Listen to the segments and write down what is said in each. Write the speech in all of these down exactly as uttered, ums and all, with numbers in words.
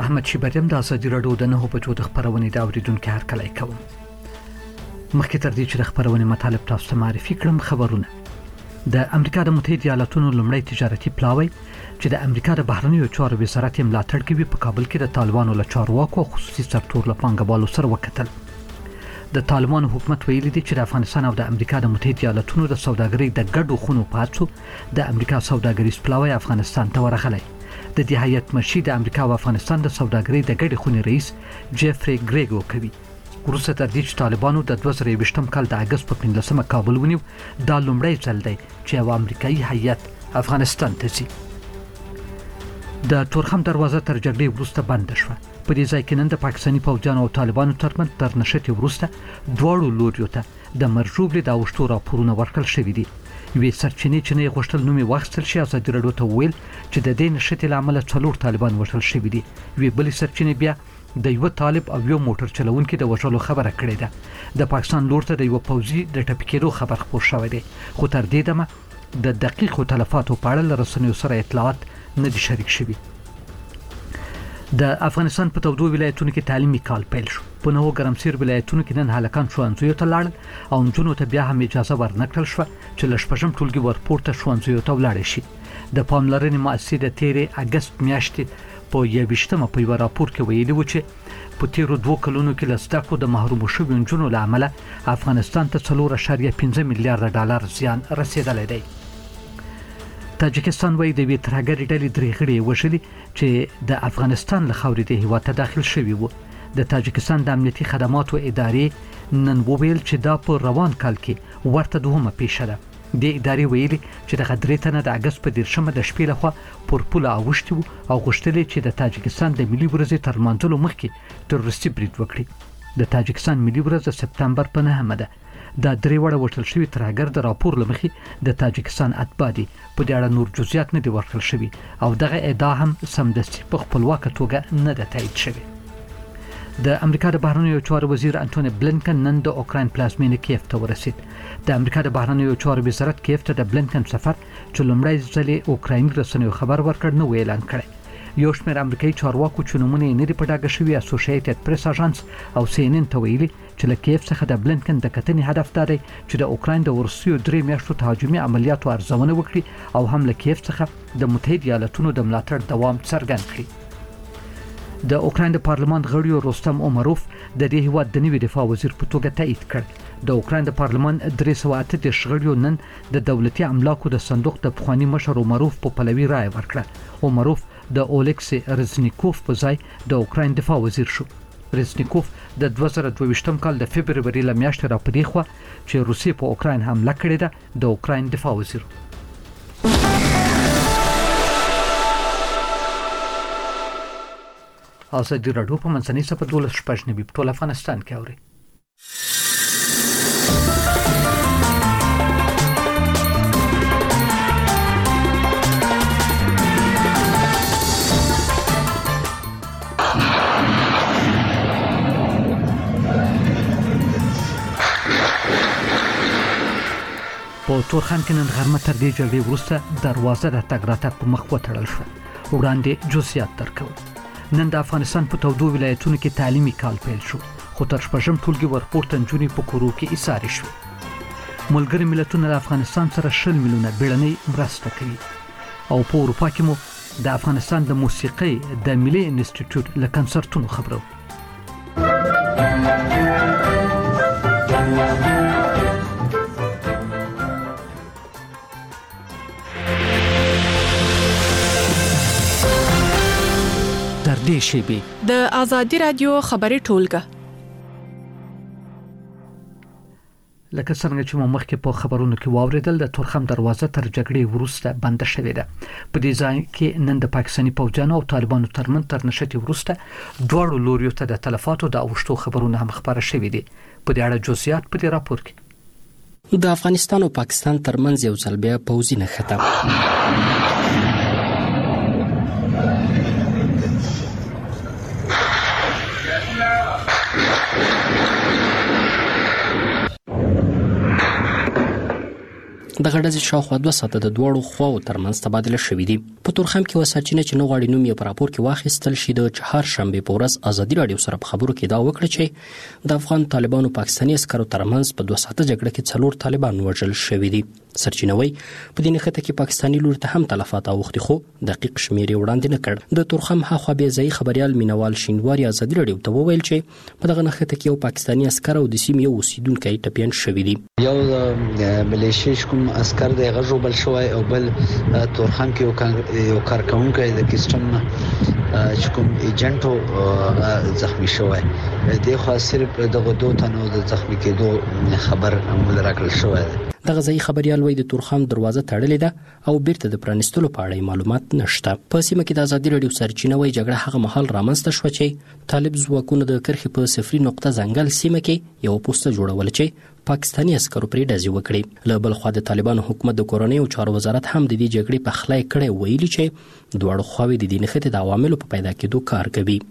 احمد شیبریم د ازادي راډیو د نهو بجو د خبرونې د اوریدونکو هرکلی کوم. مخکې تر دې چې د خبرونې مطالب تاسو ته معرفي کړم، خبرونه د امریکا د متحده ایالاتونو لومړی تجارتي پلاوی چې د امریکا د بهرنیو چارو وزارت یې ملاتړ کوي په کابل کې د طالبانو له چارواکو خصوصي سکتور له پانګوالو سره وکتل. د طالبانو حکومت ویلي دی چې د افغانستان او د امریکا د متحده ایالاتونو د سوداګرۍ د ګډو خونو پاتو د امریکا سوداګریز پلاوی افغانستان ته ورغلی. د دې هیئت مشر د امریکا او افغانستان د سوداګرۍ د ګډې خونې رئیس جیفري ګریګو کوي. وروسته تر دې چې طالبانو د دوه زره یوویشتم کال د اګست په پنځلسمه کابل ونیو، دا لومړی ځل دی چې یو امریکایي هیئت افغانستان ته ځي. د تورخم دروازه تر جګړې وروسته بنده شوه. په دې ځای کې نن د پاکستاني پوځیانو او طالبانو ترمنځ تر نښتې وروسته دواړو لوریو ته د مرجوبلې د اوښتو راپورونه ورکړل شوي دي. یوې سرچینې چې نه غوښتل نوم یې واخیستل شي ازادي راډیو ته وویل چې د دې نښتې له امله څلور طالبان وژل شوي دي. یوې بلې سرچینې بیا د یو طالب او یو موټر چلونکي د وژلو خبره کړې ده. د پاکستان لور ته د یو پوځي د ټپي کېدو خبر خپور شوی دی، خو تر دې دمه د دقیقو تلفاتو په اړه له رسنیو سره اطلاعات نه دي شریک شوي. د افغانستان په تودو ولایتونو کې تعلیمي کال پیل شو. په نهو ګرمسیر ولایتونو کې نن هلکان ښوونځیو ته لاړل او نجونو ته بیا هم اجازه ورنکړل شوه چې له شپږم ټولګي ورپورته ښوونځیو ته ولاړې شي. د پاملرنې مؤسسې د تېرې اګست میاشتې په یوویشتمه په یوه راپور کې ویلي و چې په تېرو دوو کلونو کې له زده کړو د محرومو شویو نجونو له امله افغانستان ته څلور اعشاریه پنځه میلیارده ډالر زیان رسېدلی دی. تاجکستان وایي د یوې ترهګرې ډلې درې غړي یې وژلي چې د افغانستان له خاورې د هېواد ته داخل شوي وو. د تاجکستان د امنیتي خدماتو ادارې نن وویل چې دا په روان کال کې ورته دوهمه پیښه ده. د ادارې ویلي چې دغه درې تنه د اګست په دېرشمه د شپې لخوا پر پوله اوښتي وو او غوښتل چې د تاجکستان د ملي ورځې تر لمانځلو مخکې تروریستي برید وکړي. د تاجکستان ملي ورځ د سپتمبر په نهمه ده. دا درې وړه وژل شوي ترهګر د راپور له مخې د تاجکستان اتباع دي. په دې اړه نور جزئیات نه دي ورکړل شوي او دغه ادعا هم سمدستي په خپلواکه توګه نه ده تایید شوې. د امریکا د بهرنیو چارو وزیر انټونی بلینکن نن د اوکراین پلازمینې کیف ته ورسید. د امریکا د بهرنیو چارو وزارت کیف ته د بلینکن سفر چې لومړی ځل یې اوکرایني رسنیو خبر ورکړ نه و اعلان کړی. یو شمېر امریکایي چارواکو چې نومونه یې نه دي په ډاګه شوي اسوسییټډ پریس اژانس او سی ان ان ته ویلي چې له کیف څخه د بلینکن د کتنې هدف دا دی چې د اوکراین د وروستیو درې میاشتو تهاجمي عملیاتو ارزونه وکړي او هم له کیف څخه د متحده ایالاتونو د ملاتړ دوام څرګند کړي. د اوکراین د پارلمان غړي رستم اومروف د دې هیواد د نوي دفاع وزیر په توګه تایید کړ. د اوکراین د پارلمان درې سوه اته دېرش غړیو نن د دولتي املاکو د صندوق د پخواني مشر اومروف په پلوي رایه ورکړه. اومروف د اولکسی رزنیکوف په ځای د اوکراین دفاع وزیر شو. رزنیکوف د دوه زره دوه ویشتم کال د فبروري له میاشتې را په دې خوا چې روسیې په اوکراین حمله کړې ده د اوکراین دفاع وزیر. ازادي راډیو په منځنۍ صفحه دولس شپږ نوي په ټول افغانستان کې اوري. په تورخم کې نن غرمه تر دې جګړې وروسته دروازه د تګ راتګ په مخ وتړل شوه. وړاندې جزئیات درکوم. نن د افغانستان په تودو ولایتونو کې تعلیمي کال پیل شو، خو تر شپږم ټولګي ورپورته نجونې په کورو کې ایسارې شوې. ملګري ملتونه د افغانستان سره شل میلیونه بیړنۍ مرسته کوي او په اروپا کې مو د افغانستان د موسیقۍ د ملي انسټیټیوټ له کنسرتونو خبرو. د ازادي راډیو خبري ټولګه لکه څنګه چې مو مخکې په خبرونو کې واوریدل، د تورخم دروازه تر جګړې وروسته بنده شوې ده. په دې ځای کې نن د پاکستاني پوځیانو او طالبانو ترمنځ تر نښتې وروسته دواړو لوریو ته د تلفاتو د اوښتو خبرونه هم خبره شوي دي. په دې اړه جزئیات په دې راپور کې. د افغانستان او پاکستان ترمنځ یو ځل بیا پوځي نښته دغه ډزې شاوخوا دوه ساعته د دواړو خواو ترمنځ تبادله شوې دي. په تورخم کې یوه سرچینه چې نه غواړي نوم یې په راپور کې واخیستل شي د چهارشنبې په ورځ ازادي راډیو سره په خبرو کې دا وکړه چې د افغان طالبانو پاکستاني عسکرو ترمنځ په دوه ساعته جګړه کې څلور طالبان وژل شوي دي. سرچینه وایي په دې نښته کې پاکستاني لور ته هم تلفات اوښتي خو دقیق شمېر یې وړاندې نه کړ. د تورخم هاخوا بېځایي خبریال مینوال شینواري ازادي راډیو ته وویل چې په دغه نښته کې یو پاکستاني عسکر او د سیمې یو اوسیدونکی ټپیان شوي دي. یو ملیشیا کوم عسکر دی هغه ژوبل شوی او بل تورخم کې یو کارکونکی د کسټم چې کوم ایجنټو زخمی شوی دی. خو صرف دغه دوه تنو د زخمی کېدو خبر موږ راکړل شوی دی. دغه ځای خبريال وایي د تورخم دروازه تړلې ده او بیرته د پرانیستلو په اړه معلومات نشته. په سیمه کې د ازادي راډیو سرچینه وایي جګړه هغه مهال رامنځته شوه چې طالب ځواکونو د کرخې په صفري نقطه ځنګل سیمه کې یو پوسټه جوړول چې پاکستاني عسکرو پرې ډزې وکړې. له بل خوا د طالبانو حکومت د کورنۍ او چارو وزارت هم د دې جګړې په خلای کړی ویلي چې دواړو خواوې د دې نښتې د عواملو په پیدا کېدو کار کوي.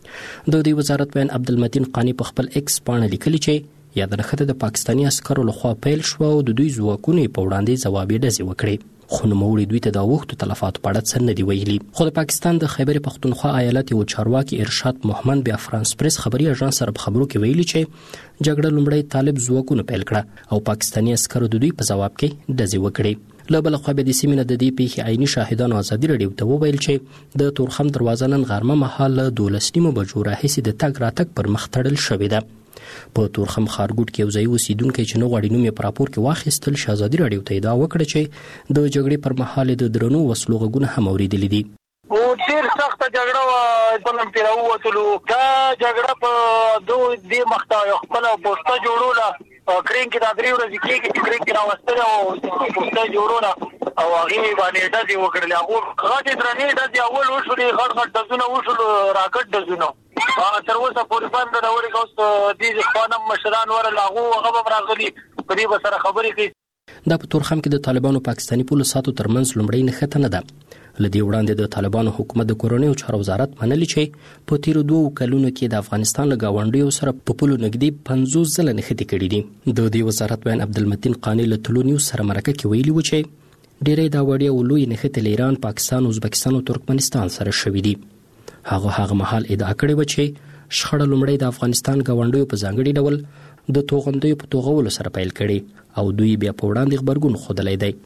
د دې وزارت وین عبدالمتین قانی په خپل ایکس پاڼه لیکلي چې یا د نښته د پاکستاني عسکرو لخوا پیل شو او د دوی ځواکونو په وړاندې ځوابي ډزې وکړې. خو نوموړي دوی ته د اوښتو تلفاتو په اړه څه نه دي ویلي. خو د پاکستان د خیبر پختونخوا ایالت یو چارواکي ارشاد محمد بیا فرانس پریس خبري اژانس سره په خبرو کې ویلي چې جګړه لومړی طالب ځواکونو پیل کړه او پاکستاني عسکرو د دوی په ځواب کې ډزې وکړې. له بل خوا به د سیمې نه د دې پیښې عیني شاهدانو ازادي راډیو ته وویل چې د تورخم دروازه نن غرمه مهال له دولس نیمو بجو راهیسې د تګ راتګ پر مخ تړل شوې ده. په تورخم ښارګوټ کې یو ځایي اوسیدونکی چې نه غواړي نوم یې په راپور کې واخیستل شي ازادي راډیو ته ادعا وکړه چې د جګړې پر مهال د درنو وسلو غږونه هم اورېدلي دي. او ډېر سخته جګړه وه بلم پرې راووتلو. دا جګړه په دو دې مخته خپله پوسټه جوړوله کرین کې دا درې ورځې کېږي چې کرین کې راوستلې او پوسټه جوړوله او هغې باندې ډزې وکړلې. هغو غټې درنې ډزې اول وشولې غټ غټ ډزونه وشولو راکټ ډزونه تر اوسه پورې بند ده. ورې اوس دې خوانم مشران ورل هغو هغه به راغلي په دې به سره خبرې کوي. دا په تورخم کې د طالبانو پاکستاني پولیسو ترمنځ لومړی نښته نه ده. له دې وړاندې د طالبانو حکومت د کورنۍ او چارو وزارت منلي چې په تیرو دوو کلونو کې د افغانستان له ګاونډیو سره په پولو نږدې پنځوس ځله نښتې کړي دي. د دې وزارت وین عبدالمتین قانی له تلو نیوز سره مرکه کې ویلي و چې ډېری دا وړیا او لوی نښتې له ایران، پاکستان، ازبکستان او ترکمنستان سره شوي دي. هغه هغه مهال ادعا کړې و چې شخړه لومړی د افغانستان ګاونډیو په ځانګړي ډول د توغندیو په توغولو سره پیل کړي او دوی بیا په وړاندې غبرګون ښودلی دی.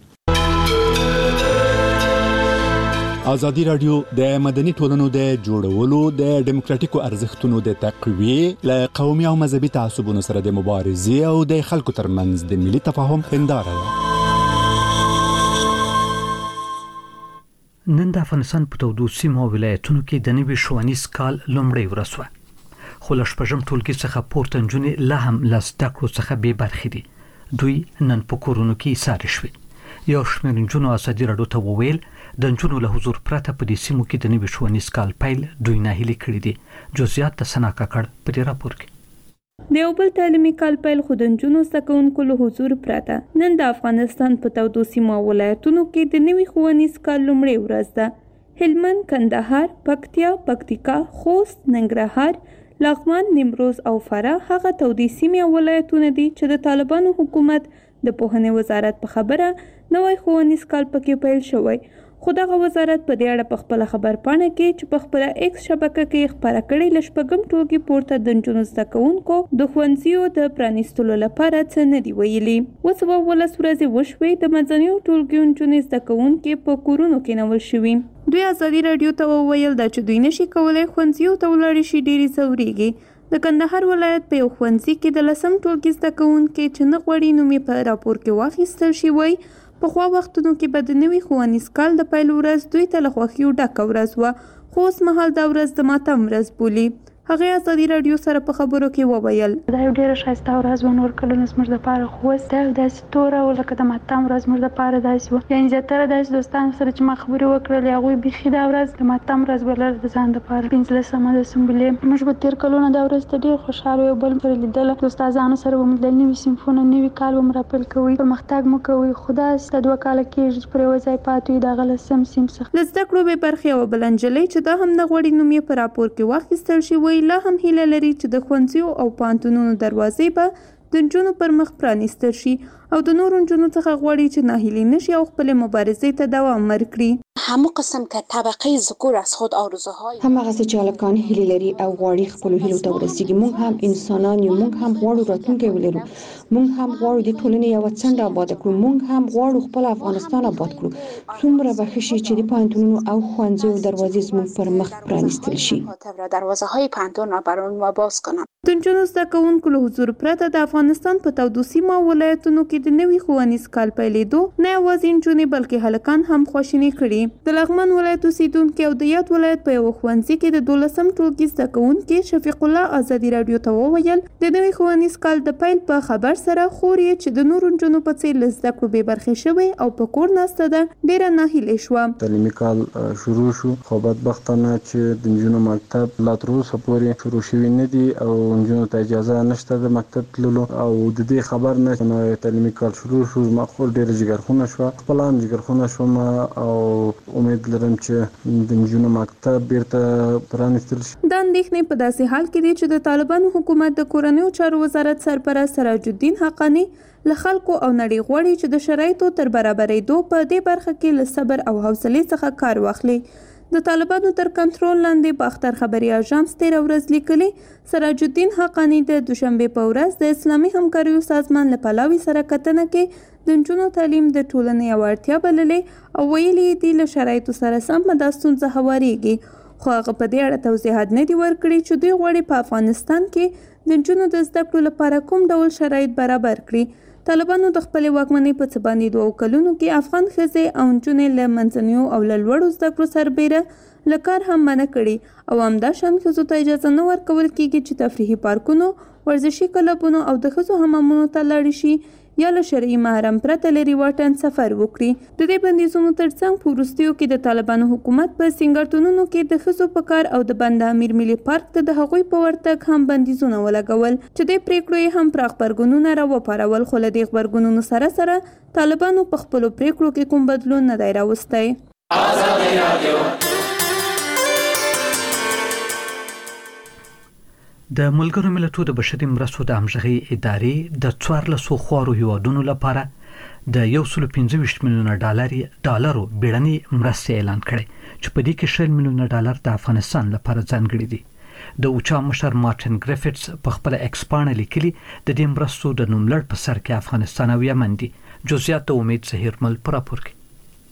ازادي راډیو د مدني ټولنو د جوړولو د ډیموکراتیکو ارزښتونو د تقویې له قومي او مذهبي تعصبونو سره د مبارزې او د خلکو ترمنځ د ملي تفاهم هنداره ده. نن د افغانستان په تودو سیمو او ولایتونو کې د نوي ښوونیز کال لومړۍ ورځ وه. خو له شپږم ټولګي څخه پورته نجونې لا هم له زده کړو څخه بې برخې دي. دوی نن په کورونو کې ایسارې شوې. یو شمېر نجونو ازادي راډیو ته وویل د نجونو له حضور پرته په دې سیمو کې د نوي ښوونیز کال پیل دوی ناهیلي کړي دي. جزئیات د ثنا کاکړ په دې راپور کې. د یو بل تعلیمي کال پیل خو د نجونو زده کوونکو له حضور پرته نن د افغانستان په تودو سیمو او ولایتونو کې د نوي ښوونیز کال لومړۍ ورځ ده. هلمند، کندهار، پکتیا، پکتیکا، خوست، ننګرهار، لغمان، نیمروز او فراه هغه تودې سیمې او ولایتونه دي چې د طالبانو حکومت د پوهنې وزارت په خبره نوی ښوونیز کال پکې پیل شوی. خو دغه وزارت په دې اړه په خپله خبرپاڼه کې چې په خپله ایکس شبکه کې خپاره کړې له شپږم ټولګي پورته د نجونو زده کوونکو د ښوونځیو د پرانیستلو لپاره څه نه دي ویلي. اووه سوه اوولس ورځې وشوې د منځنیو ټولګیو نجونې زده کوونکې په کورونو کې نول شوي. دوی ازادي راډیو ته وویل دا چې دوی نشي کولی ښوونځیو ته ولاړې شي ډېرې ځورېږي. د کندهار ولایت په یو ښوونځي کې د لسم ټولګي زده کوونکې چې نه غواړي نوم یې په راپور کې واخیستل شي وایي پخوا وختونو کې به د نوي ښوونیز کال د پیل ورځ دوی ته له خوښیو ډکه ورځ وه، خو اوس مهال دا ورځ د ماتم ورځ بولي. هغې ازادي راډیو سره په خبرو کې وویل دا یو ډېره ښایسته ورځ وه، نور کلونه زموږ دپاره خو اوس دا یو داسې توره وه لکه د ماتم ورځ زموږ دپاره داسې وه. یعنې زیاتره داسې دوستانو سره چې ما خبرې وکړلې هغوی بیخي دا ورځ د ماتم ورځ بلله د ځان دپاره. پنځلسمه د سنبلې موږ به تېر کلونه دا ورځ ته ډېر خوشحاله یو بل سره لیدله، د استادانو سره به مو لیدل، نوي صنفونه نوي کال به مو راپیل کوئ، پرمختګ مو کوئ. خو داسې دا دوه کاله کېږي چې پر یوه ځای پاتې وي د هغه لسم صنف څخه. له زده کړو بې برخې یوه بله نجلۍ چې دا هم نه غواړي نوم یې په راپور کې واخیستل شي وایي لا هم هیله لري چې د ښوونځیو او پوهنتونونو دروازې به د نجونو پر مخ پرانیستل شي او د نورو نجونو څخه غواړي چې ناهیلي نشي او خپل مبارزې ته دوام ورکړي. همو قسم که طبقه ذکور از خود آرزوهای همغه څه چې هلکان هیلې لري او غواړي خپلو هیلو ته ورسیږي. موږ هم انسانان یو، موږ هم غواړو راتلونکی ولرو، موږ هم غواړو د ټولنې یوه څنډه آباد کړو، موږ هم غواړو خپل افغانستان آباد کړو. څومره به ښه شي چې د پوهنتونونو او ښوونځیو دروازې زموږ پر مخ پرانیستل شي. دروازه های پوهنتون را برای ما باز کنند. د نجونو زده کوونکو له حضور پرته د افغانستان په تودو سیمو ولایتونو کې د نوي ښوونیز کال پیلېدو نه یوازې نجونې بلکې هلکان هم خواشیني کړي. د لغمان ولایت اوسیدونکي او د یاد ولایت په یوه ښوونځي کې د دولسم ټولګي زده کوونکي شفیق الله ازادي راډیو ته وویل د نوي ښوونیز کال د پیل په خبر سره خور یې چې د نورو نجونو په څېر له زده کړو بې برخې شوې او په کور ناسته ده ډېره ناهیلې شوه. تعلیمي کال شروع شو خو بدبختانه چې د نجونو مکتب لا تر اوسه پورې شروع شوي نه دي او نجونو ته اجازه نشته د مکتب تللو او د دې خبر نه چې تعلیمي کال شروع شو زما خور ډېره جګرخونه شوه، خپله هم جګرخونه شوم او امید لرم چې د نجونو مکتب بیرته پرانیستل شي. دا اندېښنې په داسې حال کې دي چې د طالبانو حکومت د کورنیو چارو وزارت سرپرست سراج الدین حقانی له خلکو او نړۍ غواړي چې د شرایطو تر برابرېدو په دې برخه کې له صبر او حوصلې څخه کار واخلي. د طالبانو تر کنټرول لاندې په اختر خبري اژانس تېره ورځ لیکلي سراج الدین حقانی د دوشنبې په ورځ د اسلامي همکاریو سازمان له پلاوي سره کتنه کې د نجونو تعلیم د ټولنې یوه اړتیا بللې او ویلي دي له شرایطو سره سم دا ستونزه هوارېږي. خو هغه په دې اړه توضیحات نه دي ورکړي چې دوی غواړي په افغانستان کې د نجونو د زده کړو لپاره کوم ډول شرایط برابر کړي. طالبانو د خپلې واکمنۍ په څه باندې دوو کلونو کې افغان ښځې او نجونې له منځنیو او له لوړو زده کړو سربیره له کار هم منع کړي او همدا شان ښځو ته اجازه نه ورکول کېږي چې تفریحي پارکونو، ورزشي کلبونو او د ښځو حمامونو ته لاړې شي یا له شرعي محرم پرته لرې واټن سفر وکړي. د دې بندیزونو ترڅنګ په وروستیو کې د طالبانو حکومت په سینګارتونونو کې د ښځو په کار او د بند امیر ملي پارک ته د هغوی په ورتګ هم بندیزونه ولګول چې دې پریکړو یې هم پراخ غبرګونونه راوپارول. خو له دې غبرګونونو سره سره طالبانو په خپلو پریکړو کې کوم بدلون نه دی راوستی. ازادي راډیو د ملګرو ملتونو د بشري مرستو د همغږۍ ادارې د څوارلسو خوارو هیوادونو لپاره د یو سل پنځه ویشت میلیونه ډالر ډالرو بیړنۍ مرستې اعلان کړې چې په دې کې شل میلیونه ډالر د افغانستان لپاره ځانګړي دي. د اوچا مشر مارټن ګریفټس په خپل ایکس پاڼه لیکلي د دې مرستو د نوملړ په سر کې افغانستان او یمن دي. جزئیات د امید زهیرمل پر راپور کې.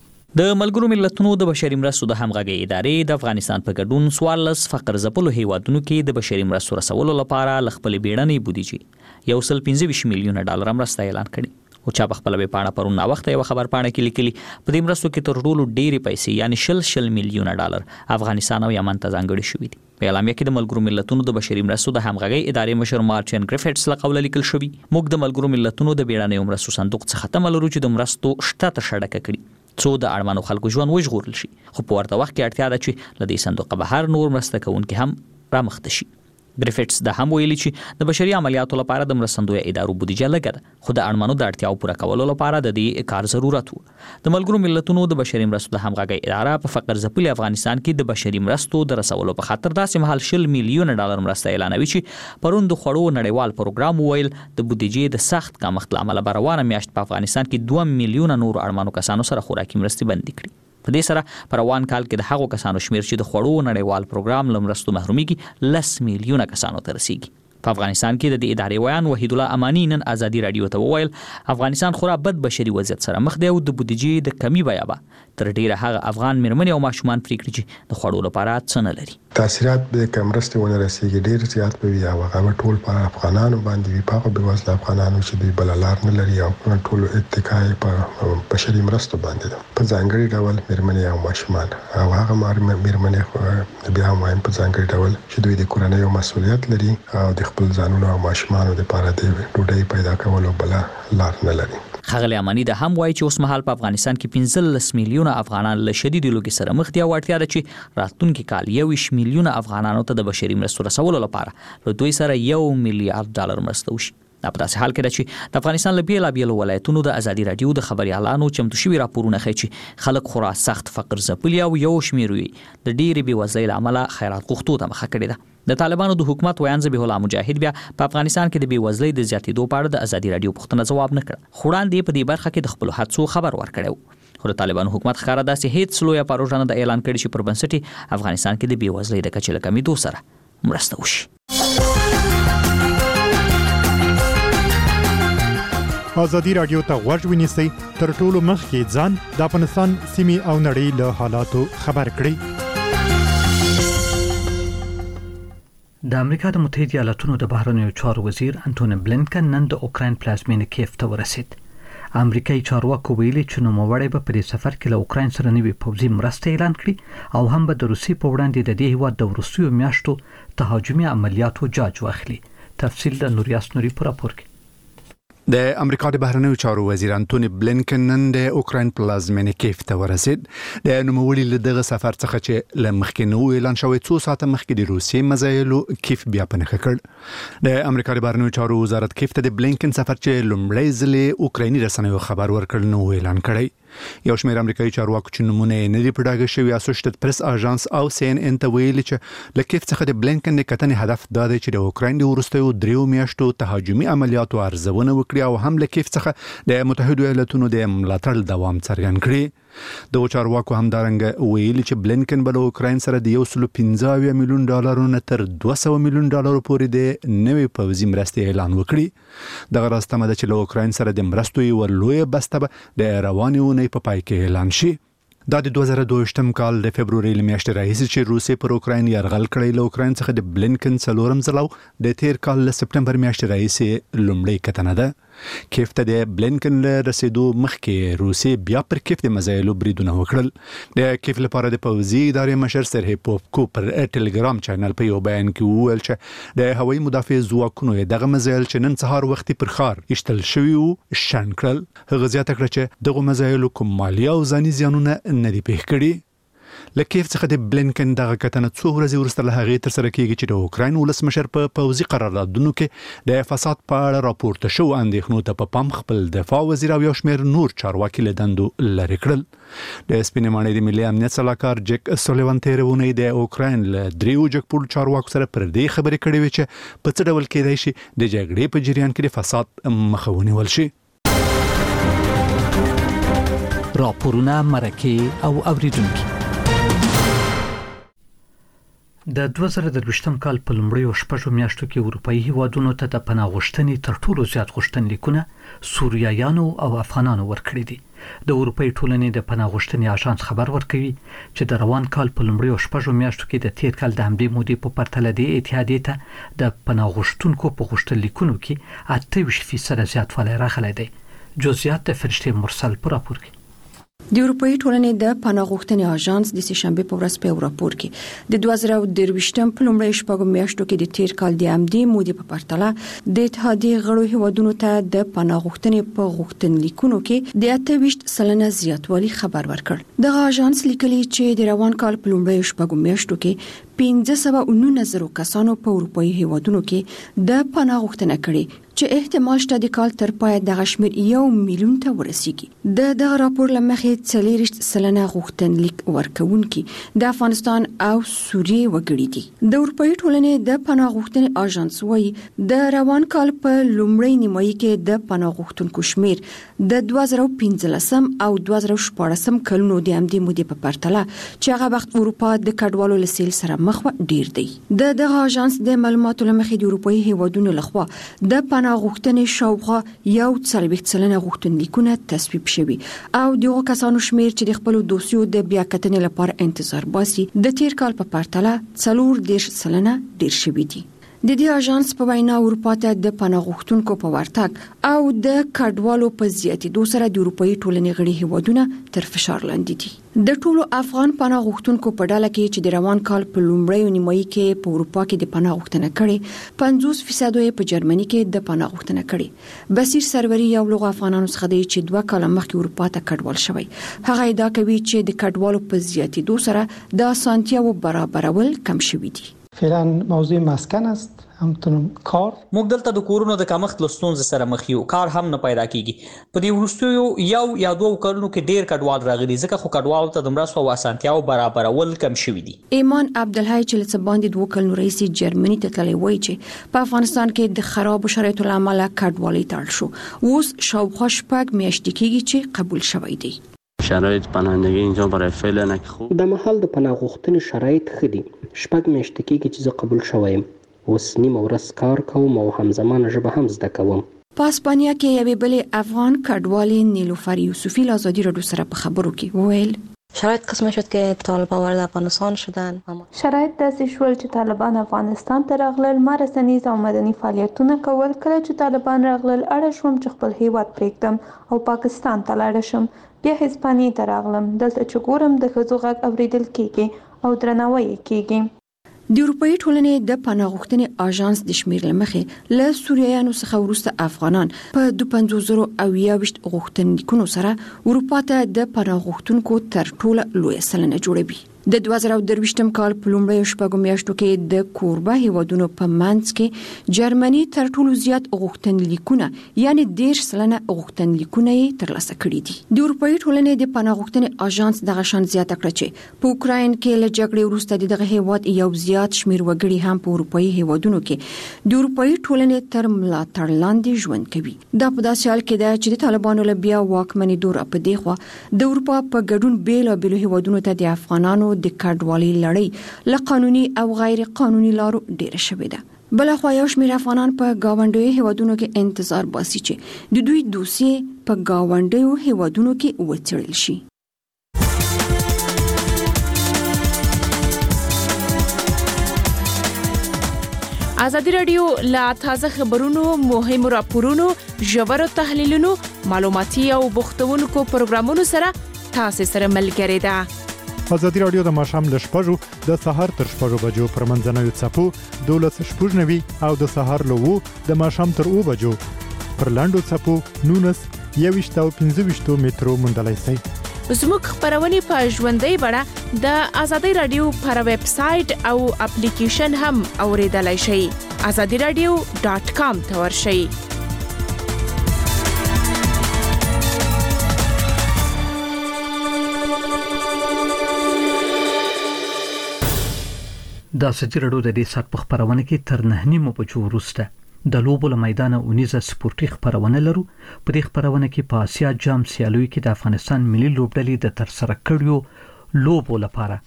د ملګرو ملتونو د بشري مرستو د همغږۍ ادارې د افغانستان په ګډون څوارلس فقر ځپلو هیوادونو کې د بشري مرستو رسولو لپاره له خپلې بیړنۍ بودیجې یو سل پنځه ویشت میلیونه ډالر مرسته اعلان کړې. او چا په خپله ویبپاڼه پرون ناوخته یوه خبرپاڼه کې لیکلي په دې مرستو کې تر ټولو ډېرې پیسې یعنې شل شل میلیونه ډالر افغانستان او یمن ته ځانګړي شوي دي. په اعلامیه کې د ملګرو ملتونو د بشري مرستو د همغږۍ ادارې مشر مارټن ګریفټس له قوله لیکل شوي موږ د ملګرو ملتونو د بیړنیو مرستو صندوق څخه تمه لرو چې د مرستو شته ته ډکه کړي څو د اړمنو خلکو ژوند وژغورل شي. خو په ورته وخت کې اړتیا ده چې له دې صندوقه بهر نور مرسته کوونکي هم رامخته شي. ګریفټس دا هم ویلي چې د بشري عملیاتو لپاره د مرستندویه ادارو بودیجه لږه ده خو د اړمنو د اړتیاو پوره کولو لپاره د دې کار ضرورت و. د ملګرو ملتونو د بشري مرستو د همغږۍ اداره په فقر ځپلي افغانستان کې د بشري مرستو د رسولو په خاطر داسې مهال شل میلیونه ډالر مرسته اعلانوي چې پرون د خوړو نړیوال پروګرام وویل د بودیجې د سخت کمښت له امله به روانه میاشت په افغانستان کې دوه میلیونه نورو اړمنو کسانو سره خوراکي مرستې بندي کړي. په دې سره په روان کال کې د هغو کسانو شمیر چې د خوړو نړیوال پروګرام له مرستو محرومیږي لس میلیونه کسانو ته رسیږي. په افغانستان کې د دې ادارې ویان وحید الله امانی نن ازادي راډیو ته وویل افغانستان خورا بد بشري وضعیت سره مخ دی او د بودیجې د کمی بیه به تر ډیره هغه افغان میرمنې او ماشومان پرېکړي چې د خوړو لپاره څه نه لري. تاثیرات به که مرستې ونه رسیږي ډېر زیات به وي او هغه ټول په افغانانو باندې وي، په هغو بېوزله افغانانو چې دوی بله لار نه لري او ټول اتکا یې په بشري مرستو باندې ده. په ځانګړي ډول میرمنې او ماشومان او هغه میرمنې بیا هم وایم په ځانګړي ډول چې دوی د کورنیو مسؤلیت لري او د خپل ځانونو او ماشومانو دپاره د ډوډۍ پیدا کولو بله لار نه لري. ښاغلی اماني دا هم وایي چې اوس مهال په افغانستان کې پنځلس میلیونه افغانان له شدیدې لوږې سره مخ دي او اړتیا ده چې راتلونکي کال یو ویشت میلیونه افغانانو ته د بشري مرستو رسولو لپاره له دوی سره یو میلیارډ ډالر مرسته وشي. دا په داسې حال کې ده چې د افغانستان له بېلابېلو ولایتونو د ازادي راډیو د خبریالانو چمتو شوي راپورونه ښیي چې خلک خورا سخت فقر ځپلي او یو شمېر یې د ډېرې بېوزلۍ له امله خیرات غوښتو ته مخه کړې ده. د طالبانو د حکومت ویان ذبیح الله مجاهد بیا په افغانستان کې د بیوزلۍ د زیاتېدو په اړه د ازادي رادیو پوښتنه ځواب نه کړ. خو وړاندې په دې برخه کې د خپلو هڅو خبر ورکړی. خو د طالبانو حکومت ښکاره داسې هیڅ لویه پروژه نه ده اعلان کړې چې پر بنسټ افغانستان کې د بیوزلۍ د کچې له کمېدو سره مرسته وشي. ازادي رادیو ته غوږ ونیسئ تر ټولو مخکې ځان د افغانستان سیمې او نړۍ له حالاتو خبر کړئ. د امریکا د متحده ایالاتونو د بهرنیو چارو وزیر انټونی بلینکن نن د اوکراین پلازمینه کیف ته ورسید. امریکایي چارواکو ویلي چې نوموړی به په دې سفر کې له اوکراین سره نوې پوځي مرسته اعلان کړي او هم به د روسیې په وړاندې د دې هیواد د وروستیو میاشتو تهاجمي عملیاتو جاج واخلي. تفصیل د نوریاس نوري په راپور کې. د امریکا د بهرنیو چارو وزیر انټونی بلینکن نن د اوکراین پلازمینه کیف ته ورسید. د نوموړي له دغه سفر څخه چې ل مخکې نو اعلان شوی څو ساعته مخکې د روسیې مزایلو کیف بیا پنهخه کړ. د امریکا د بهرنیو چارو وزارت کیف ته د بلینکن سفر چې لومړی ځل اوکرایني رسنیو خبر ورکړ نو اعلان کړی. یو شمېر امریکایي چارواکو چې نمونه یې نه دي په ډاګه شوي اسوسییټډ پریس اژانس او سی ان ان ته ویلي چې له کیف څخه د بلینکن د کتنې هدف دا دی چې د اوکراین د وروستیو دریو میاشتو تهاجمي عملیاتو ارزونه وکړي او هم له کیف څخه د متحده ایالاتونو د ملاتړ دوام څرګند کړي. د چارواکو همدارنګه ویلي چې بلینکن به له اوکراین سره د یو سل پنځه اویا میلیون ډالرونو تر دوه سوه میلیون ډالرو پورې د نوې پوځي مرستې اعلان وکړي. دغه راز تمه ده چې له اوکراین سره د مرستو یوه لویه بسته به د روانې اونۍ په پای کې اعلان شي. دا د دوه زره دوه کال د فبروري له میاشتې راهیسې چې روسیې پر اوکراین یرغل کړی له اوکراین څخه د بلینکن څلورم ځل او د تیر کال له سپټمبر میاشتې راهیسې لومړی کتنه ده. کیف ته د بلینکن له رسیدو مخکې روسیې بیا پر کیف د مزایلو بریدونه وکړل. د کیف لپاره د پوځي ادارې مشر سرهی پوفکو پر ټلګرام چینل په یو بیان کې وویل چې د هوایي مدافع ځواکونو دغه مزایل چې نن سهار وختي پر ښار ایستل شوي وو شنډ کړل. هغه زیاته کړه چې دغه مزایلو کوم مالي او ځاني زیانونه نه دي پېښ کړي. له کیف څخه د بلینکن دغه کتنه څو ورځې وروسته له هغې ترسره کیږي چې د اوکراین ولسمشر په پوځي قراردادونو کې د فساد په اړه راپورته شو اندېښنو ته په پام خپل دفاع وزیر او یو شمېر نور چارواکي له دندو لرې کړل. د سپینې ماڼۍ د ملي امنیت سلاکار جک سولیوان تېره اونۍ د اوکراین له دریو جګپوړو چارواکو سره پر دې خبرې کړې وې چې په څه ډول کېدای شي د جګړې په جریان کې د فساد مخه ونیول شي. راپورونه مرکه او اوریدونکي د دوه زره درویشتم کال په لومړیو شپږو میاشتو کې اروپایي هیوادونو ته د پناه غوښتنې تر ټولو زیات غوښتنلیکونه سوریایانو او افغانانو ورکړي دي. د اروپایي ټولنې د پناه غوښتنې اژانس خبر ورکوي چې د روان کال په لومړیو شپږو میاشتو کې د تیر کال د همدې مودې په پرتله د اتحادیې ته د پناه غوښتونکو په غوښتنلیکونو کې اته ویشت فیصده زیاتوالی راغلی دی. جزئیات د فرشته مرسل په راپور کې. د اروپایي ټولنې د پناه غوښتنې اژانس د سهشنبه په ورځ په راپور کې د دوه زره درویشتم په لومړیو شپږو میاشتو کې د تیر کال د همدې مودې په پرتله د اتحادیې غړو هیوادونو ته د پناه غوښتنې په غوښتنلیکونو کې د اته ویشت سلنه زیاتوالی خبر ورکړ. دغه اژانس لیکلي چې د روان کال په لومړیو شپږو میاشتو کې پنځه سوه او نهه زره کسانو په اروپایي هیوادونو کې د پناه غوښتنه کړې چې احتمال شته د کال تر پای دغه شمېر یو میلیون ته ورسیږي. د دغه راپور لمخې څلوېښت سلنه غوښتنلیک ورکوونکي د افغانستان او سوریې وګړي دي. د اروپایي ټولنې د پناه غوښتنې اژانس وايي د روان کال په لومړۍ نیمایي کې د پناه غوښتونکو شمېر د دوه زره پنځلسم او دوه زره شپاړسم کلونو د همدې مودې په پرتله چې هغه وخت اروپا د کډوالو له سیل سره مخ و ډیر دی. د دغه اژانس د معلوماتو لمخې د اروپایي هیوادونو لخوا د پناه غوښتنې شاوخوا یو څلوېښت سلنه غوښتنلیکونه تصویب شوي او دغه کسانو شمېر چې د خپل دوسیو د بیا کتنې لپاره انتظار باسي د تیر کال په پرتله څلور دېرش سلنه ډیر شوي دي. د دې اژانس په وینا اروپا ته د پناه غوښتونکو په ورتګ او د کډوالو په زیاتېدو سره د اروپایي ټولنې غړي هیوادونه تر فشار لاندې دي. د ټولو افغان پناه غوښتونکو په ډله کې چې د روان کال په لومړیو نیمایي کې په اروپا کې د پناه غوښتنه کړې پنځوس فیصد یې په جرمني کې د پناه غوښتنه کړې. بصیر سروري یو لوغ افغانانو څخه دی چې دوه کاله مخکې اروپا ته کډوال شوی. هغه ادعا کوي چې د کډوالو په زیاتېدو سره د اسانتیاو برابرول کم شوي دي. فعلا موضوع مسکن است. همتون کار موږ دلته د کورونو د کمښت له ستونزې سره مخ یو، کار هم نه پیدا کیږي. په دې وروستیو یو یا دوه کلونو کې ډیر کډوال راغلي، ځکه خو کډوالو ته د مرستو او اسانتیاو برابرول کم شوي دي. ایمان عبدالحی چې له څه باندې دوه کلونو رئیس جرمني ته تللی وایي چې په افغانستان کې د خرابو شرایطو له امله کډوالۍ ته اړ شو. اوس شاوخوا شپږ میاشتې کېږي چې قبول شوی دی. شرایط پناهندگی اینجا برای فعلا که خوب د محل د پناه غوښتنې شرایط ښه دي. شپږ میاشتې کېږي چې زه قبول شوم. اوس نیمه ورځ کار کوم او همزمانه ژبه هم زده کوم. په اسپانیا کې یوې بلې افغان کډوالې نیلوفر یوسفی له ازادي راډیو سره په خبرو کې وویل شرایط قسم شد که طالبان وارد افغانستان شدن. شرایط داسې شول چې طالبان افغانستان ته راغلل. ما رسنیز او مدني فعالیتونه کول. کله چې طالبان راغلل اړه شوم چې خپل هیواد پرېږدم او پاکستان ته لاړ شم. بیا هسپانیې ته راغلم. دلته چې ګورم د ښځو غږ اوریدل کیږي او درناوی کیږي. د اروپאי ټولنې د پناه غوښتنې آژانس د شمیر لمخې له سوریایانو څخه وروسته افغانان په دوه پنځوس زره او یوویشت غوښتنلیکونو سره اروپا ته د پناه غوښتونکو تر ټولو لوی سلنه جوړوي. د دوه زره درویشتم کال په لومړیو شپږو میاشتو کې د کوربه هیوادونو په منځ کې جرمني تر ټولو زیات غوښتنلیکونه یعنی ډیر سلنه غوښتنلیکونه یې ترلاسه کړي دي. د اروپאי ټولنې د پناه غوښتنې آژانس دغه شان زیاته کړه چې په اوکراین کې له جګړې وروسته دغه هیواد یو زیات شمیر وګړي هم په اروپאי هیوادونو کې د اروپאי ټولنې تر ملاتړ لاندې ژوند کوي. دا په داسې حال کې ده چې د طالبانو له بیا واکمنۍ دور په دی خو د اروپا په ګډون بیلابېلو هیوادونو ته د افغانانو د کډوالۍ لړۍ له قانوني او غیر قانوني لارو ډیره شوې ده. بل خو یو شمېر افغانان په گاونډیو هیوادونو کې انتظار باسي چې د دوی دوسیې په گاونډیو هیوادونو کې وڅېړل شي. ازادي راډیو لا تازه خبرونو، مهمو راپورونو، ژورو تحلیلونو، معلوماتي او بوختونکو پروګرامونو سره تاسو سره ملګری ده. ازادي راډیو د ماښام له شپږو د سهار تر شپږو بجو پر منځنوي څپو دولس شپږ نوي او د سهار له اوو د ماښام تر اوو بجو پر لاندو څپو نونس یوویشت او پنځه ویشتو مترو موندلی سئ. زموږ خبرونه په ژوندۍ بڼه د ازادي راډیو پر ویب سټ او اپلیکیشن هم اوریدلای شئ. ازادي راډیو ډاٹ کام ته ورشئ. د ازادي راډیو د دې سات په خبرونه کې تر نه نیمو بجو وروسته د لوبو له میدانه اونیزه سپورتي خبرونه لرو. په دې خبرونه کې په آسیا جام سیالیو کې د افغانستان ملي لوبډلې د تر سره کړیو لوبو لپاره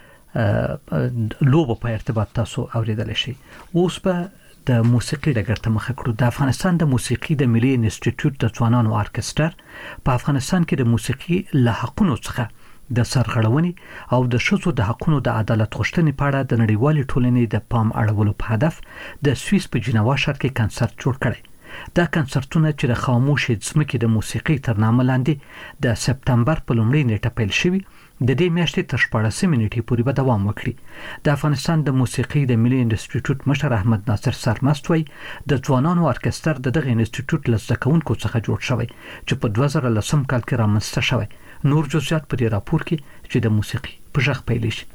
لوبو په ارتباط تاسو اوریدل شي. اوس په د موسیقي ډګر ته مخه کړو. د افغانستان د موسیقي د ملي انسټیټیوټ د ځوانانو ارکستر په افغانستان کې د موسیقي له حقونو څخه د سرغړونې او د ښځو د حقونو د عدالت غوښتنې په اړه د نړیوالې ټولنې د پام اړولو په هدف د سویس په جنیوا ښار کې کنسرت جوړ کړی. دا کنسرتونه چې د خاموشې ځمکې د موسیقي تر نامه لاندې د سپتمبر په لومړۍ نیټه پیل شوي، د دې میاشتې تر شپاړسمې نیټې پورې به دوام وکړي. د افغانستان د موسیقي د ملي انسټیټیوټ مشر احمد ناصر سرمست وایي د ځوانانو ارکستر د دغه انسټیټیوټ له زده کوونکو څخه جوړ شوی چې په دوه زره لسم کال کې رامنځته شوی. نور جزئیات په دې راپور کې چې د موسیقي په ژغ پیل شي.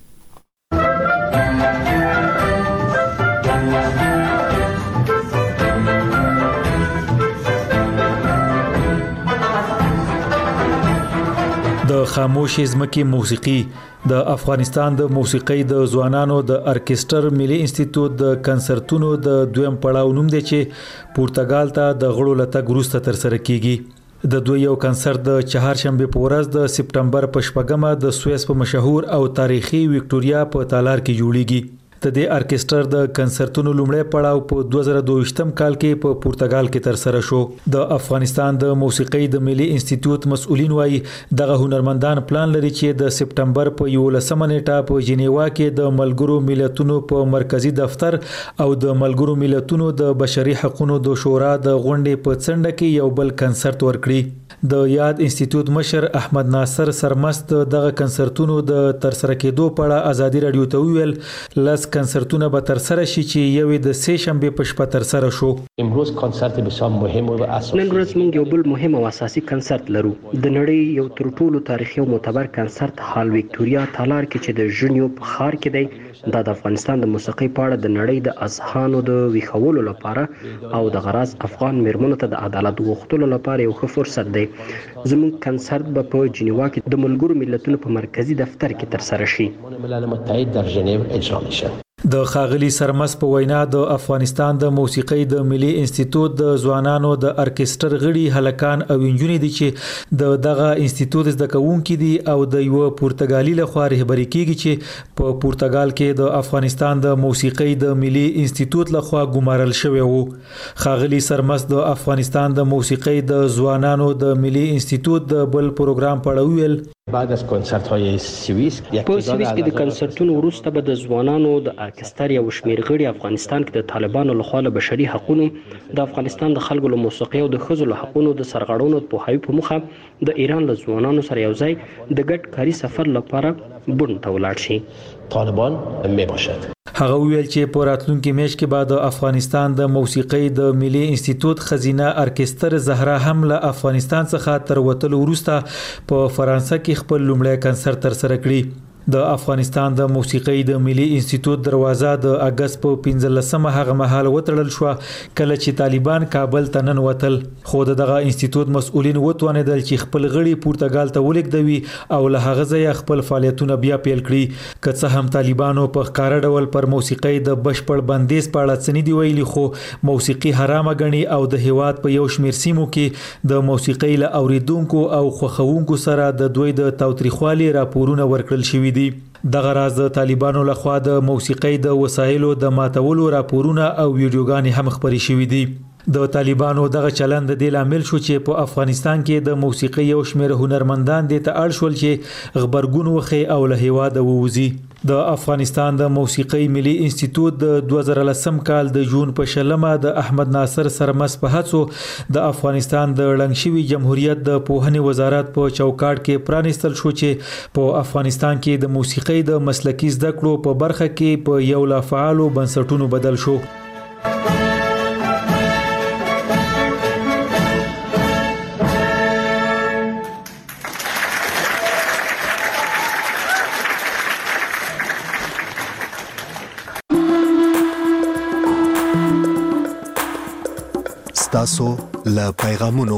د خاموشي ځمکې موسیقي د افغانستان د موسیقي د ځوانانو د ارکستر ملي انسټیټیوټ د کنسرتونو د دویم پړاو نوم دی چې پرتګال ته د غړو لټګ وروسته تر سره کیږي. د دوی یو کنسرت د چهارشنبه په ورځ د سپتمبر په شپږمه د سویس په مشهور او تاریخي وکټوريا په تالار کې جوړیږي. د دې ارکستر د کنسرتونو لومړی پړاو په دوه زره دوه کال کې په پرتګال کې تر سره شو. د افغانستان د موسیقي د ملي انسټیټیوټ مسؤلین وایي دغه هنرمندان پلان لري چې د سپتمبر په یولسمه نیټه په جنیوا کې د ملګرو ملتونو په مرکزی دفتر او د ملګرو ملتونو د بشري حقوقو د شورا د غونډې په څنډه کې یو بل کنسرت ورکړي. د یاد انسټیټیوټ مشر احمد ناصر سرمست دغه کنسرتونو د تر سره کېدو په اړه ازادي راډیو ته ویل لاس کنسرتونه به تر سره شي چې یوې د سه شنبه په شپه تر سره شو. امروز کنسرت بسیار مهم و اساسي. نن ورځ موږ یو بل مهم او اساسي کنسرت لرو. د نړۍ یو تر ټولو تاریخي او معتبر کنسرت هال وکټوريا تالار کې چې د ژوندیو په ښار کې دی. دا د افغانستان د موسیقۍ په اړه د نړۍ د اذهانو د ویښولو لپاره او د غرض افغان میرمنو ته د عدالت غوښتلو لپاره یو ښه فرصت دی. زموږ کنسرت به په جنیوا کې د ملګرو ملتونو په مرکزی دفتر کې تر سره شي. ملل متحد در ژنیو اجرا میشه. د ښاغلي سرمس په وینا د افغانستان د موسیقۍ د ملي انسټیټیوټ د ځوانانو د ارکستر غړي هلکان او انجونې دي چې د دغه انسټیټیوټ زده کوونکي دي او د یو پرتګالي لخوا رهبري کیږي چې په پرتګال کې د افغانستان د موسیقۍ د ملي انسټیټیوټ لخوا ګمارل شوی وو. ښاغلي سرمس د افغانستان د موسیقۍ د ځوانانو د ملي انسټیټیوټ د بل پروګرام په اړه ویل بعد از کنسرت های سویس په سویس کې د کنسرتونو وروسته به د ځوانانو د ارکستر یو شمېر غړي افغانستان کې د طالبانو لخوا له بشري حقوقو د افغانستان د خلکو له موسیقۍ او د ښځو له حقوقو د سرغړونو په پوهاوي په مخه د ایران له ځوانانو سره یو ځای د ګډ کاري سفر لپاره بون ته ولاړ شي. طالبان می باشد. هغه ویل چې په راتلونکي میاشت کې بعد افغانستان د موسیقۍ د ملي انسټیټیوټ خزینه ارکستر زهرا هم له افغانستان څخه تر وتلو وروسته په فرانسه کې خپل لومړی کنسرت تر سره کړی. د افغانستان د موسیقۍ د ملي انسټیټیوټ دروازه د اگست په پنځلسمه هغه مهال وتړل شو کله چې طالبان کابل ته ننوتل. خو دغه انسټیټیوټ مسؤلین وتوانیدل چې خپل غړي پرتګال ته ولیږدوي او له هغه ځای خپل فعالیتونه بیا پیل کړي. که څه هم طالبانو په ښکاره ډول پر موسیقۍ د بشپړ بندیز په اړه څه نه دی ویلي خو موسیقي حرامه ګڼي او د هیواد په یو شمېر سیمو کې د موسیقۍ له اوریدونکو او خوښونکو سره د دوی د تاوتریخوالي راپورونه ورکړل شوي دي. دغه راز د طالبانو لخوا د موسیقۍ د وسایلو د ماتولو راپورونه او ویډیوګانې هم خپرې شوې دي. د طالبانو دغه چلند د دې لامل شو چې په افغانستان کې د موسیقۍ یو شمېر هنرمندان د ته اړ شول چې خبرګون وخی او له هیواده ووځي. د افغانستان د موسیقۍ ملي انسټیټیوټ د دوه زره لسم کال د جون په شلمه د احمد ناصر سرمس په هڅو د افغانستان د ړنګ شوي جمهوریت د پوهنې وزارت په چوکاټ کې پرانیستل شو چې په افغانستان کې د موسیقۍ د مسلکي زده کړو په برخه کې په یو لا فعالو بنسټونو بدل شو. تاسو له پیغامونو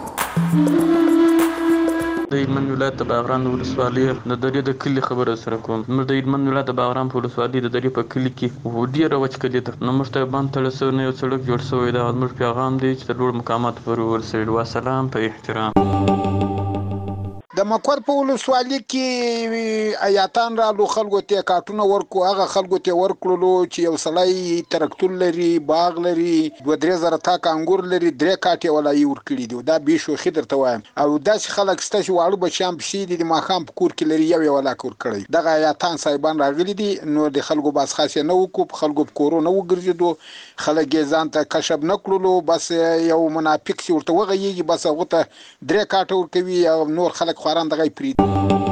د ایدمن ولایت د باغران ولسوالۍ د درې د کلی خبره سره کوم. موږ د ایدمن ولایت د باغران په ولسوالۍ د درې په کلی کې ډیره وچکلي ده. نو موږ ته باندې تړل شوی یو سړک جوړ شوی دی. زموږ پیغام دی چې د لوړ مقامات پورې ورسېږي. والسلام په احترام. د مکور په ولسوالۍ کې آیاتان رالو خلکو ته کارتونه ورکو. هغه خلکو ته ورکړلو چې یو سړی ترکتور لري، باغ لري، دوه درې زره تاک انګور لري، درې کاټې ولای ورکړي دي. دا به شوخي درته وایم. او داسې خلک سته چې واړو بچیان پسې دي د ماښام په کور کې لري یو یو ولاک ورکړی. دغه آیاتان صاحبان راغلي دي. نو د خلکو باس خاصه نه وکړو، په خلکو په کورو نه وګرځېدو، خلک یې ځان ته کشف نه کړلو. بس یو منافق چې ورته وغږېږي بس هغه ته درې کاټه ورکوي او نور خلک خواران دغه پرید.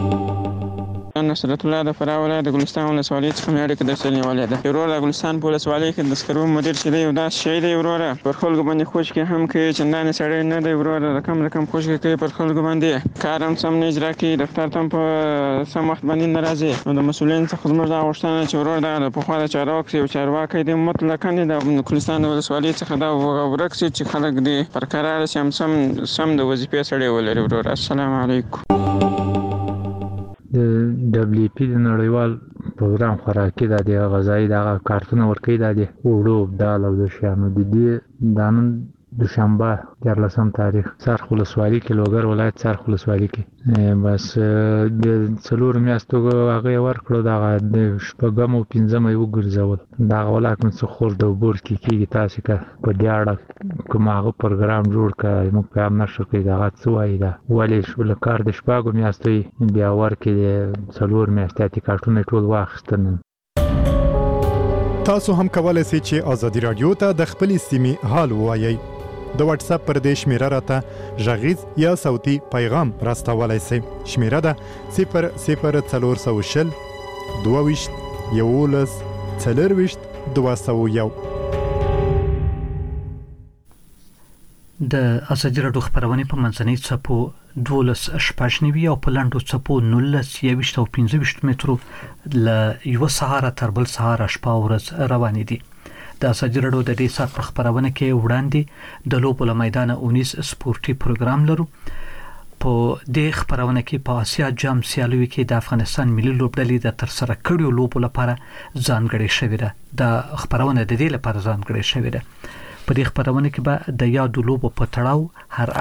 نصرت الله د فراه ولایت د ګلستان ولسوالۍ څخه مې اړیکه درسره نیولې ده. ورور د ګلستان په ولسوالۍ کې د سکرو مدیر چې دی یو داسې شی دی وروره پر خلکو باندې خوشکې هم کوي. چندانې سړی نه دی وروره، رقم رقم خوشکې کوي پر خلکو باندې. کار هم سم نه اجرا کوي، دفتر ته هم په سم وخت باندې نه راځي. نو د مسؤلینو څخه زموږ دا غوښتنه چې ورور دغه د پخوا د چارواکي یو چارواکی دی مطلقاً د ګلستان د ولسوالۍ څخه دا ورک شي چې خلک دی پر قرار شي، هم سم سم د وظیفې سړی ولري. ورور السلام علیکم. د دبليو پی د نړیوال پروګرام خوراکي د غذایی د کارتونه ورکړي د وړو دال او د شانو د دې دانن دوشنبه دیارلسم تاریخ څرخ ولسوالۍ کې لوګر ولایت څرخ ولسوالۍ کې بس د څلور میاشتو هغه ورکړو د شپږم او پنځم یو ګرځول دا ولاکم څه خور د وبور کې کېږي. تاسو که په دې اړه کوم هغه پروګرام جوړ کړئ موږ په هم نشو کې دا څه وایي دا ولې شو لکار د شپږو میاشتې بیا ورکې څلور میاشتې کارتونه ټول واخیستل. تاسو هم کولای شئ چې ازادي رادیو ته د خپل سیمې حال ووایئ. د واتس اپ پر دې شمیره راته غږیز یا صوتي پیغام راستولای شئ. شمیره ده صفر صفر څلور سوه شل دوه ویشت یولس څلرويشت دوه سوه یو. د ازادي راډیو خبرونه په منځنۍ څپو دولس شپږ نوي او په لاندو څپو نولس یويشت او پنځه ویشت مترو ل یو سهار تر بل سهار شپه ورځ روان دي. د ازادي راډیو د دې سات په خبرونه کې وړاندې د لوبو له میدان اونیس سپورتي پروګرام لرو. په دې خبرونه کې په آسیا جام سیالیو کې د افغانستان ملي لوبډلې د تر سره کړیو لوبو لپاره ځانګړې شوې ده. د خبرونه د دې لپاره ځانګړې شوې ده. په دې خبرونه کې به د یادو لوبو په تړاو هر